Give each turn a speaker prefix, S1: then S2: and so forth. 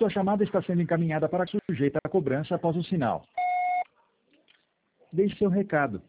S1: Sua chamada está sendo encaminhada para sujeita à cobrança após o sinal. Deixe seu recado.